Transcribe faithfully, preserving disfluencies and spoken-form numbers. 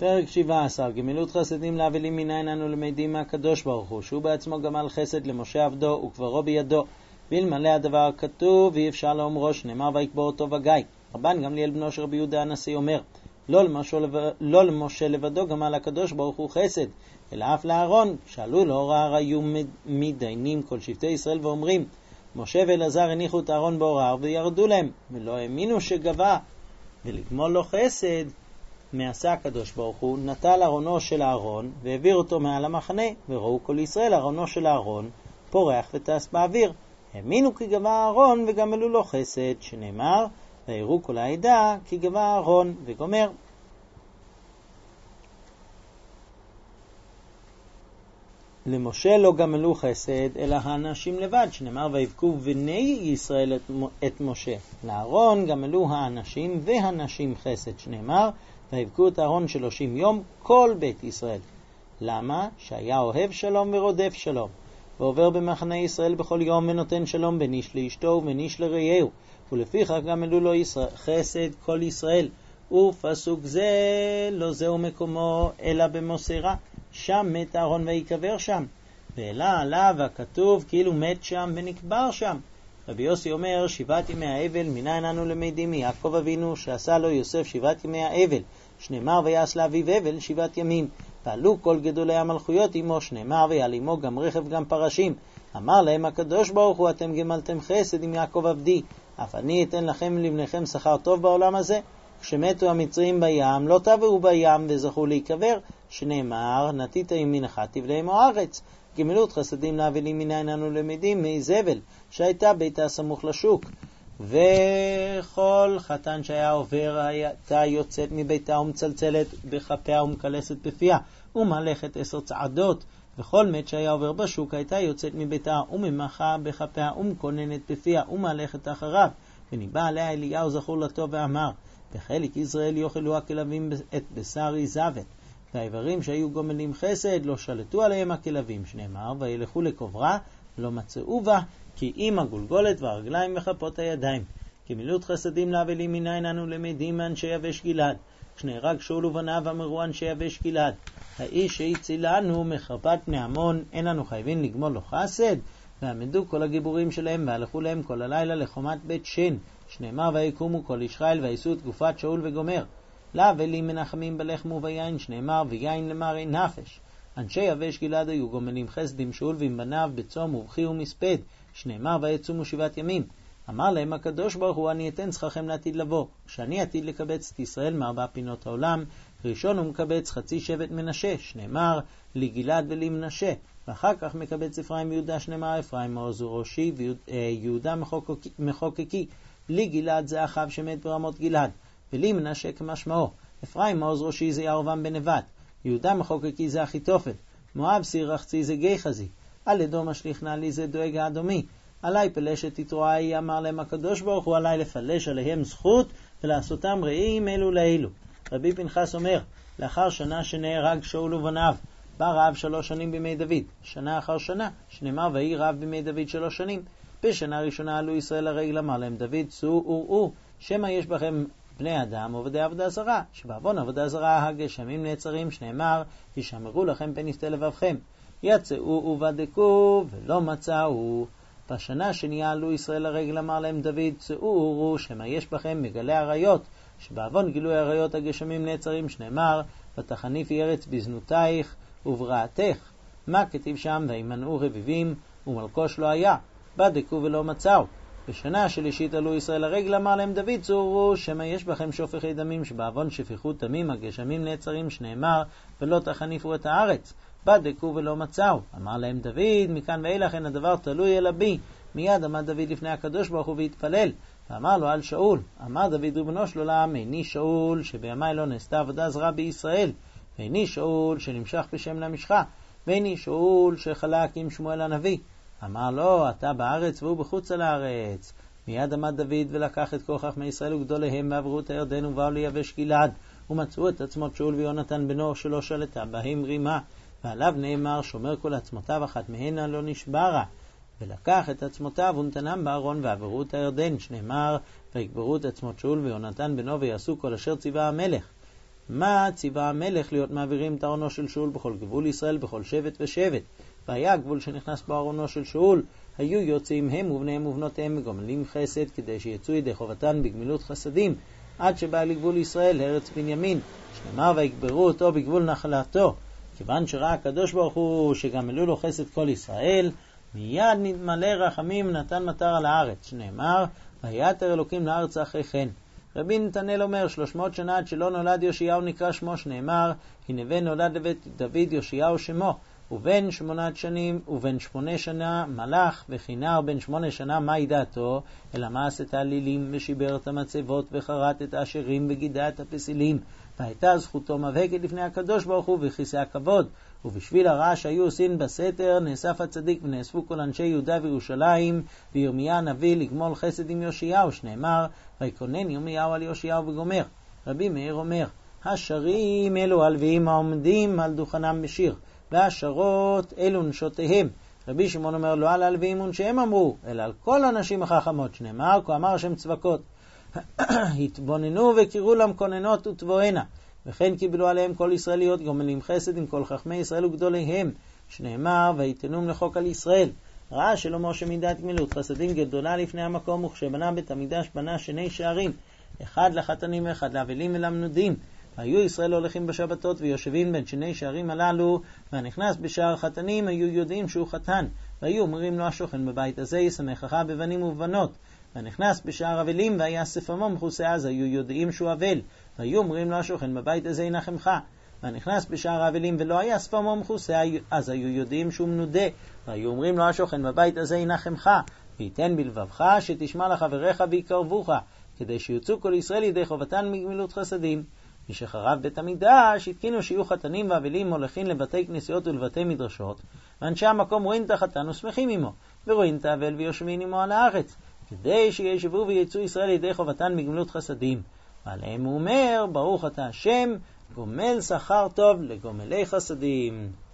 פרק שבע עשר. גמילות חסדים לאבלים מניין אנו למדים מהקדוש ברוך הוא, שהוא בעצמו גמל חסד למשה עבדו וקברו בידו. ואלמלא הדבר כתוב אי אפשר לאומרו, שנאמר ויקבור אותו וגיא. רבן גמליאל בנו של רבי יהודה הנשיא אומר, לא למשה, לא למשה לבדו גמל הקדוש ברוך הוא חסד, אלא אף לאהרון. שאלו לו הוראה, היו מדיינים כל שבטי ישראל ואומרים, משה ואלעזר הניחו את אהרון בהוראה וירדו להם, ולא האמינו שגבה, ולגמול לו חסד מעשה הקדוש ברוך הוא, נטל ארונו של אהרון והעביר אותו מעל המחנה, וראו כל ישראל ארונו של אהרון פורח וטס באוויר. האמינו כי גבה אהרון וגמלו לו חסד, שנאמר ויראו כל העדה כי גבה אהרון, וגומר. למשה לא גמלו חסד אלא האנשים לבד, שנאמר ויבכו בני ישראל את משה. לאהרון גמלו האנשים והנשים חסד, שנאמר ויבכו את אהרון שלושים יום כל בית ישראל. למה? שהיה אוהב שלום ורודף שלום, ועובר במחנה ישראל בכל יום ונותן שלום בין איש לאשתו ובין איש לרעהו, ולפיכך גמלו לו ישראל, חסד כל ישראל. ופסוק זה לא זהו מקומו אלא במוסרה, שם מת אהרון ויקבר שם, ואלה עליו הכתוב כאילו מת שם ונקבר שם. רבי יוסי אומר, שבעת ימי האבל מניין אנו למדים מיעקב אבינו שעשה לו יוסף שבעת ימי האבל, שנאמר ויעש לאביו אבל שבעת ימים. ועלו כל גדולי המלכויות עמו, שנאמר ויעל עמו גם רכב גם פרשים. אמר להם הקדוש ברוך הוא, אתם גמלתם חסד עם יעקב עבדי, אף אני אתן לכם לבניכם שכר טוב בעולם הזה. כשמתו המצרים בים לא טבעו בים וזכו להיקבר, שנאמר נתית ימינך תבלעמו הארץ. גמילות חסדים לאבלים מניין אנו למדים מאיזבל שהייתה ביתה סמוך לשוק, וכל חתן שהיה עובר הייתה יוצאת מביתה ומצלצלת בכפיה ומקלסת בפיה ומלכת עשר צעדות, וכל מת שהיה עובר בשוק הייתה יוצאת מביתה וממחה בכפיה ומקוננת בפיה ומלכת אחריו. וניבא עליה אליהו זכור לטוב ואמר, בחלק ישראל יאכלו הכלבים את בשר איזבל, והאיברים שהיו גומלים חסד לא שלטו עליהם הכלבים, שנאמר וילכו לקוברה לא מצאו בה, כי עם הגולגולת והרגליים וכפות הידיים. גמילות חסדים לאבלים מניין אנו למדים מאנשי יבש גלעד. כשנהרג שאול ובניו אמרו אנשי יבש גלעד, האיש שהצילנו מחרפת פני עמון, אין אנו חייבים לגמול לו חסד? ועמדו כל הגיבורים שלהם והלכו להם כל הלילה לחומת בית שן, שנאמר ויקומו כל איש חיל ויישאו את גופת שאול וגומר. לאבלים מנחמים בלחם וביין, שנאמר ויין למרי נפש. אנשי יבש גלעד היו גומלים חסד עם שאול ועם בניו בצום ובכי ומספד, שנאמר ויצומו שבעת ימים. אמר להם הקדוש ברוך הוא, אני אתן שכרכם לעתיד לבוא, שאני עתיד לקבץ את ישראל מארבע פינות העולם. ראשון הוא מקבץ חצי שבט מנשה, שנאמר לגלעד ולמנשה, ואחר כך מקבץ אפרים ויהודה, שנאמר אפרים מעוז וראשי ויהודה מחוקקי. לגלעד זה אחיו שמת ברמות גלעד, ולמנשה כמשמעו. אפרים מעוז ראשי זה ירבעם בן נבט, יהודה מחוקקי זה אחיתופל, מואב סיר רחצי זה גיחזי, על אדום השליך נעלי זה דואג האדומי. עלי פלשת תתרועי, אמר להם הקדוש ברוך הוא, עלי לפלש עליהם זכות ולעשותם רעים אלו לאלו. רבי פנחס אומר, לאחר שנה שנהרג שאול ובניו בא רעב שלוש שנים בימי דוד, שנה אחר שנה, שנאמר ויהי רעב בימי דוד שלוש שנים. בשנה ראשונה עלו ישראל לרגל, אמר להם דוד, צאו וראו שמא יש בכם בני אדם עובדי עבודה זרה, שבעוון עבודה זרה הגשמים נעצרים, שנאמר ישמרו לכם פן יפתה לבבכם. יצאו ובדקו ולא מצאו. בשנה שנייה עלו ישראל לרגל, אמר להם דוד, צאו וראו שמא יש בכם מגלי עריות, שבעוון גילוי עריות הגשמים נעצרים, שנאמר ותחניפי ארץ בזנותייך וברעתך. מה כתיב שם? וימנעו רביבים ומלקוש לא היה, בדקו ולא מצאו. בשנה השלישית עלו ישראל לרגל, אמר להם דוד, צאו וראו שמא יש בכם שופכי דמים, שבעוון שפיכות דמים הגשמים נעצרים, שנאמר ולא תחניפו את הארץ, בדקו ולא מצאו. אמר להם דוד, מכאן ואילך אין הדבר תלוי אלא בי. מיד עמד דוד לפני הקדוש ברוך הוא והתפלל, ואמר לו על שאול. אמר דוד ובנו שלו לעם, איני שאול שבימי לא נעשתה עבודה זרה בישראל, ואיני שאול שנמשך בשם למשחה, ואיני שאול שחלק עם שמואל הנביא. אמר לו, אתה בארץ והוא בחוץ על הארץ. מיד עמד דוד ולקח את כל חכמי ישראל וגדוליהם ועברו את הירדן ובאו ליבש גלעד, ומצאו את עצמות שאול ויונתן בנו שלא שלטה בהם רימה, ועליו נאמר שומר כל עצמותיו אחת מהנה לא נשברה. ולקח את עצמותיו ונתנם בארון ועברו את הירדן, שנאמר ויקברו את עצמות שאול ויונתן בנו ויעשו כל אשר ציווה המלך. מה ציווה המלך להיות מעבירים את ארונו של שאול בכל גבול ישראל, בכל שבט ושבט? והיה הגבול שנכנס בו ארונו של שאול, היו יוצאים הם ובניהם ובנותיהם וגומלים חסד, כדי שיצאו ידי חובתן בגמילות חסדים, עד שבא לגבול ישראל, ארץ בנימין, שנאמר ויקברו אותו בגבול נחלתו. כיוון שראה הקדוש ברוך הוא שגמלו לו חסד כל ישראל, מיד נתמלא רחמים נתן מטר על הארץ, שנאמר ויתר אלוקים לארץ אחרי כן. רבי נתנאל אומר, שלוש מאות שנה עד שלא נולד יאשיהו נקרא שמו, שנאמר הנה בן נולד לבית דוד יאשיהו שמו, ובן שמונת שנים ובן שמונה שנה מלך, וכינר בן שמונה שנה מה ידעתו, אלא מעש את העלילים ושיבר את המצבות וחרט את האשרים וגידע את הפסילים, והייתה זכותו מבהקת לפני הקדוש ברוך הוא וכיסא הכבוד. ובשביל הרע שהיו עושים בסתר נאסף הצדיק ונאספו כל אנשי יהודה וירושלים וירמיה הנביא לגמול חסד עם יאשיהו, שנאמר ויקונן ירמיהו על יאשיהו וגומר. רבי מאיר אומר, השרים אלו הלוויים העומדים על דוכנם בשיר, והשרות אלו נשותיהם. רבי שמעון אומר, לא על הלוויים ונשיהם אמרו, אלא על כל הנשים החכמות, שנאמר כה אמר השם צבקות. התבוננו וקראו להם כוננות ותבואנה, וכן קיבלו עליהם כל ישראל להיות גומלים חסד עם כל חכמי ישראל וגדוליהם, שנאמר ויתנום לחוק על ישראל. ראה שלמה שמידת גמילות חסדים גדולה לפני המקום, וכשבנה בית המקדש בנה שני שערים, אחד לחתנים ואחד לאבלים ולמנודים. היו ישראל הולכים בשבתות ויושבים בין שני שערים הללו, והנכנס בשער חתנים היו יודעים שהוא חתן, והיו אומרים לו השוכן בבית הזה ישמחך בבנים ובבנות. והנכנס בשער אבלים והיה שפמו מכוסה, אז היו יודעים שהוא אבל, והיו אומרים לו השוכן בבית הזה ינחמך. והנכנס בשער האבלים ולא היה שפמו מכוסה, אז היו יודעים שהוא מנודה, והיו אומרים לו השוכן בבית הזה ינחמך, ויתן בלבבך שתשמע לחבריך ויקרבוך, כדי שיוצאו כל ישראל ידי חובתן מגמילות חסדים. משחרב בית המקדש התקינו שיהיו חתנים ואבלים מולכים לבתי כנסיות ולבתי מדרשות, ואנשי המקום רואים את החתן ושמחים עמו, ורואים את האבל ויושבים עמו על הארץ, כדי שישבו ויצאו ישראל ידי חובתן מגמילות חסדים. ועליהם הוא אומר, ברוך אתה השם, גומל שכר טוב לגומלי חסדים.